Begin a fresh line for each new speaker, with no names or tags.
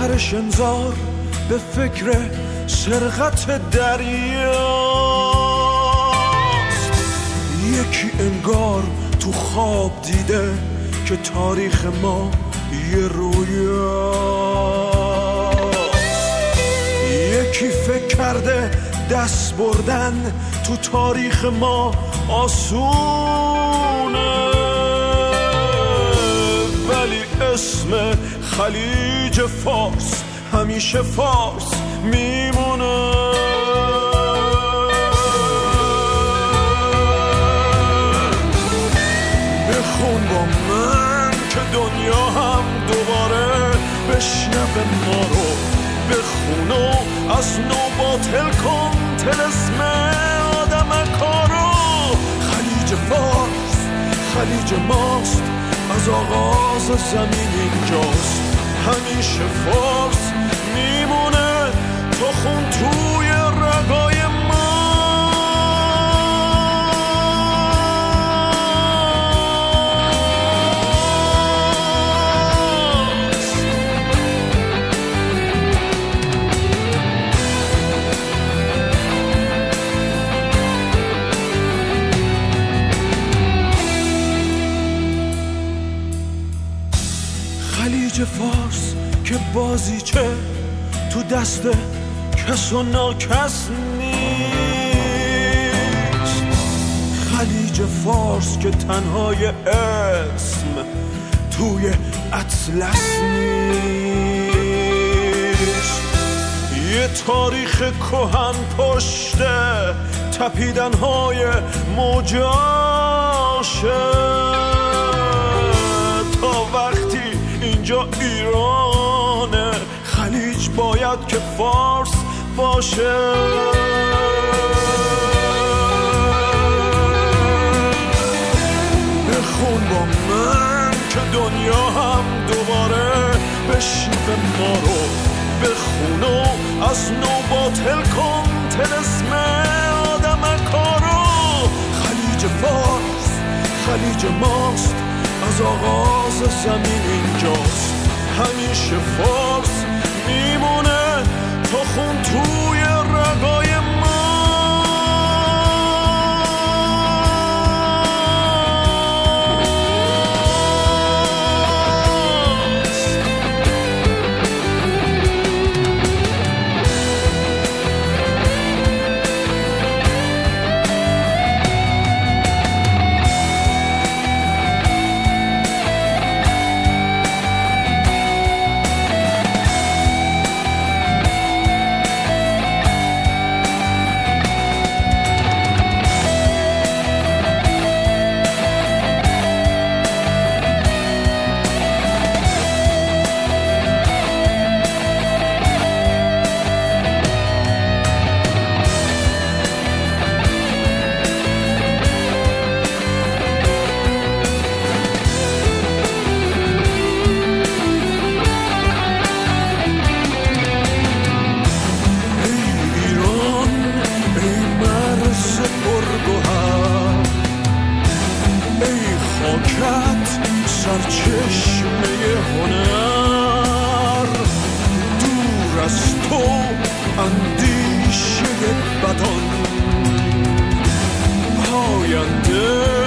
آخرش انذار به فکر سرقت دریاست. یکی انگار تو خواب دیده که تاریخ ما یه رویاست. یکی فکر کرده دست بردن تو تاریخ ما آسونه، ولی اسم خلیج فارس همیشه فارس میمونه. بخون با من که دنیا هم دوباره بشنوه ما رو، بخون و از نو باطل کن طلسم آدمکارو. خلیج فارس خلیج ماست، از آغاز زمین اینجاست، همیشه فارس میمونه تا خون توی رگای خلیج فارس که بازیچه تو دست کس و ناکس نیست. خلیج فارس که تنهای اسم توی اطلس نیست. یه تاریخ کهن پشته تپیدنهای موجاشه، تا وقتی اینجا ایرانه خلیج باید که فارس باشه. بخون با من که دنیا هم دوباره بشنوه ما رو، بخون و از نو باطل کن طلسم آدمکارو. خلیج فارس خلیج ماست، از آغاز زمین اینجاست، همیشه فارس میمونه تا خون توی رگای سرچشمه هنر، دور از تو اندیشه بدان، پاینده